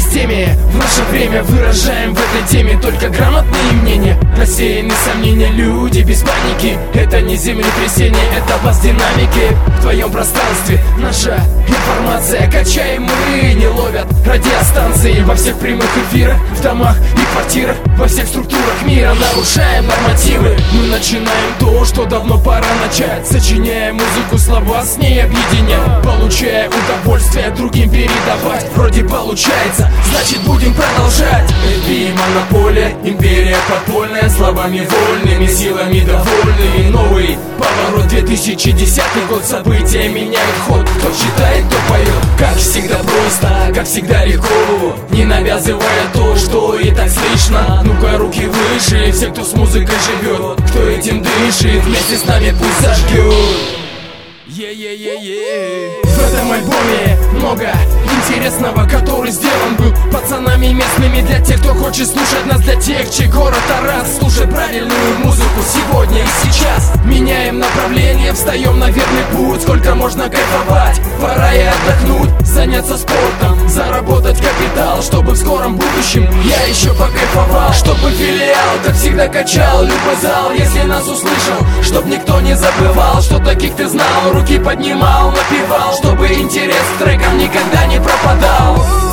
системе. В наше время выражаем в этой теме только грамотные мнения. Рассеяны сомнения, люди без паники. Это не землетрясение, это бас динамики. В твоем пространстве наша информация. Качаем мы, не ловят радиостанции. Во всех прямых эфирах, в домах и квартирах, во всех структурах мира нарушаем нормативы. Мы начинаем то, что давно пора начать. Сочиняя музыку, слова с ней объединяя, получая удовольствие другим передавать. Вроде получается, значит будем продолжать. Эпи, монополия, империя подпольная, словами вольными, силами довольными. Новый поворот, 2010 год, события меняют ход. Кто читает, кто поет. Как всегда просто, как всегда легко, не навязывая то, что и так слышно. Ну-ка, руки выше, все, кто с музыкой живет, кто этим дышит, вместе с нами пусть зажгет. В этом альбоме много интересного, который сделан был пацанами местными. Для тех, кто хочет слушать нас, для тех, чей город Тарас. Слушай правильную музыку сегодня и сейчас. Меняем направление, встаем на верный путь. Сколько можно кайфовать, пора и отдохнуть, заняться спортом, заработать капитал, чтобы в скором будущем я еще покайфовал. Чтобы филиал, как всегда, качал любой зал. Если нас услышал, чтоб никто не забывал, что таких ты знал, руки поднимал, напевал, чтобы интерес к трекам никогда не пропадал.